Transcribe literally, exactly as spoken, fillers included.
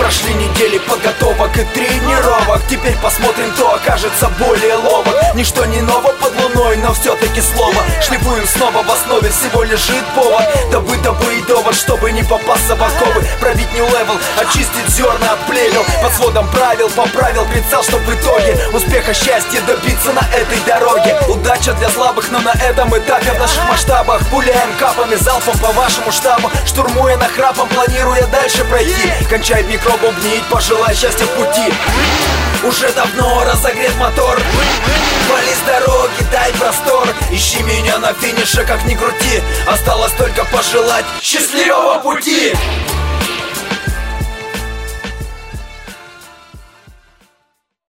Прошли недели подготовок и тренировок. Теперь посмотрим, кто окажется более ловок. Ничто не ново под луной, но все-таки слово. Шлифуем снова, в основе всего лежит повод. Добыть, добыть довод, чтобы не попасться в оковы. Пробить new level, очистить зерна от плевел. Под сводом правил, поправил прицел, чтоб в итоге успеха, счастья добиться на этой дороге. Удача для слабых, но на этом этапе в наших масштабах пуляем капами, залпом по вашему штабу. Штурмуя нахрапом, планируя дальше пройти. Кончает микробубнить, пожелай счастья в пути. Уже давно разогрет мотор. Вали с дороги, дай простор. Ищи меня на финише, как ни крути. Осталось только пожелать счастливого пути.